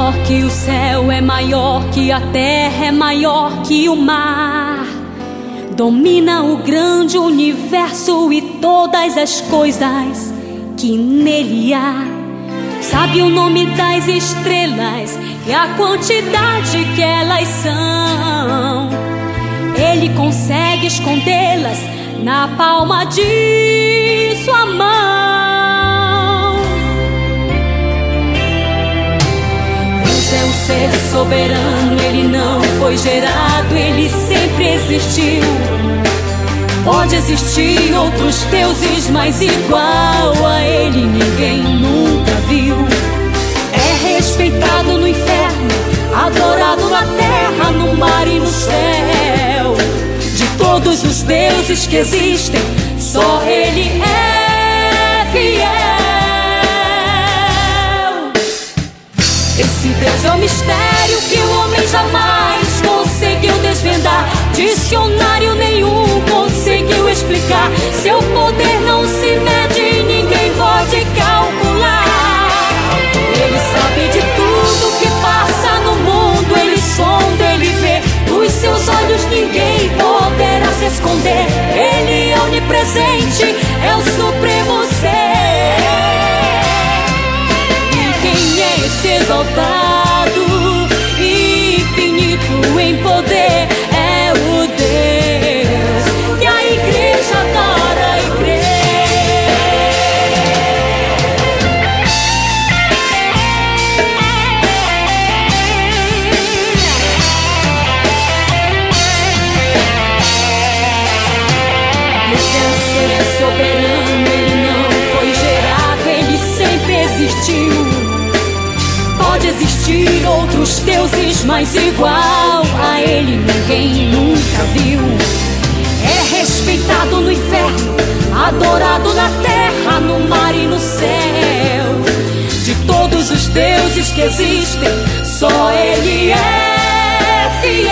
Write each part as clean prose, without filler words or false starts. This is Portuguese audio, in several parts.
maior que o céu, é maior que a terra, é maior que o mar. Domina o grande universo e todas as coisas que nele há. Sabe o nome das estrelas e a quantidade que elas são. Ele consegue escondê-las na palma de sua mão. Deus é um ser soberano, ele não foi gerado, ele sempre existiu. Pode existir outros deuses, mas igual a ele ninguém nunca viu. É respeitado no inferno, adorado na terra, no mar e no céu. De todos os deuses que existem, só ele é fiel. Esse Deus é um mistério que o homem jamais conseguiu desvendar. Dicionário nenhum conseguiu explicar. Seu poder não se mede, ninguém pode calcular. Ele sabe de tudo que passa no mundo, ele sonda, ele vê. Dos seus olhos ninguém poderá se esconder. Ele é onipresente, é o supremo ser. E quem é esse exaltado, infinito em poder, é o Deus que a igreja adora e crê. Esse é um ser soberano, ele não foi gerado, ele sempre existiu. Pode existir outros deuses, mas igual a ele ninguém nunca viu. É respeitado no inferno, adorado na terra, no mar e no céu. De todos os deuses que existem, só ele é fiel.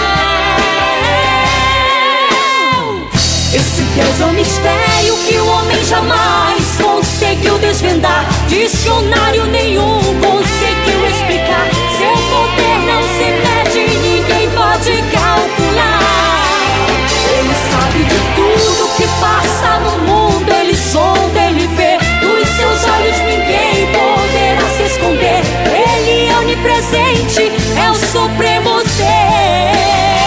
Esse Deus é um mistério que o homem jamais conseguiu desvendar. Dicionário nenhum conseguiu explicar. Seu poder não se mede, ninguém pode calcular. Ele sabe de tudo que passa no mundo, ele sonda, ele vê. Dos seus olhos ninguém poderá se esconder. Ele é onipresente, é o supremo ser.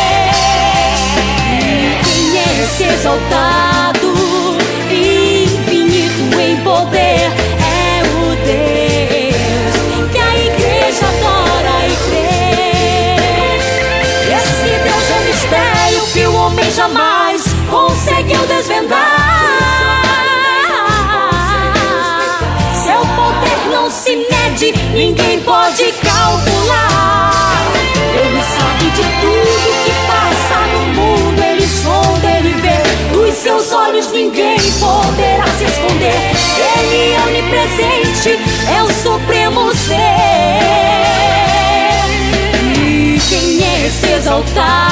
E quem é esse exaltado, infinito em poder, é o Deus que a igreja adora e crê. Esse Deus é um mistério que o homem jamais conseguiu desvendar. Seu poder não se mede, ninguém pode calcular. Ele sabe de tudo que passa no mundo, ele sonda, ele vê. Dos seus olhos ninguém poderá se esconder. Ele é onipresente, é o supremo ser. E quem é esse exaltado,